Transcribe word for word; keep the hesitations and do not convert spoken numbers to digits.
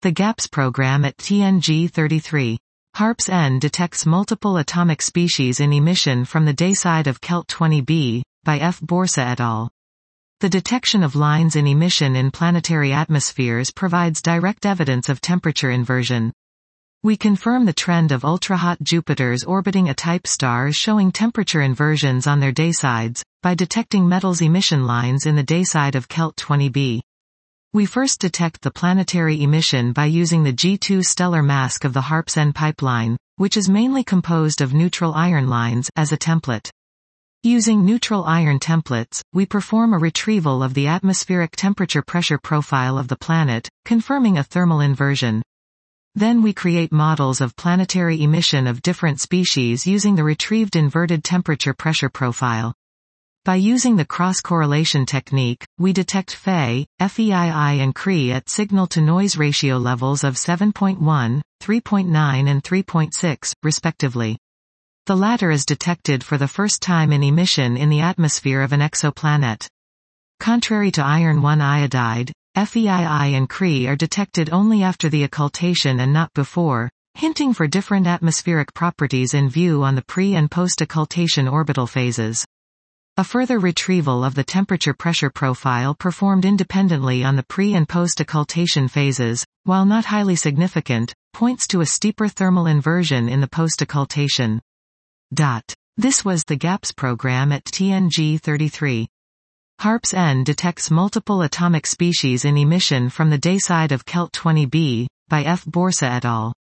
The GAPS program at T N G thirty-three. HARPS-N detects multiple atomic species in emission from the dayside of Kelt twenty b, by F. Borsa et al. The detection of lines in emission in planetary atmospheres provides direct evidence of temperature inversion. We confirm the trend of ultra-hot Jupiters orbiting A-type stars showing temperature inversions on their daysides, by detecting metals emission lines in the dayside of Kelt twenty b. We first detect the planetary emission by using the G two stellar mask of the HARPS-N pipeline, which is mainly composed of neutral iron lines, as a template. Using neutral iron templates, we perform a retrieval of the atmospheric temperature-pressure profile of the planet, confirming a thermal inversion. Then we create models of planetary emission of different species using the retrieved inverted temperature-pressure profile. By using the cross-correlation technique, we detect Fe, F E I I and Cree at signal-to-noise ratio levels of seven point one, three point nine and three point six, respectively. The latter is detected for the first time in emission in the atmosphere of an exoplanet. Contrary to iron one iodide, F E I I and Cree are detected only after the occultation and not before, hinting for different atmospheric properties in view on the pre- and post-occultation orbital phases. A further retrieval of the temperature-pressure profile performed independently on the pre- and post-occultation phases, while not highly significant, points to a steeper thermal inversion in the post-occultation. This was the GAPS program at T N G thirty-three. HARPS-N detects multiple atomic species in emission from the dayside of Kelt twenty b, by F. Borsa et al.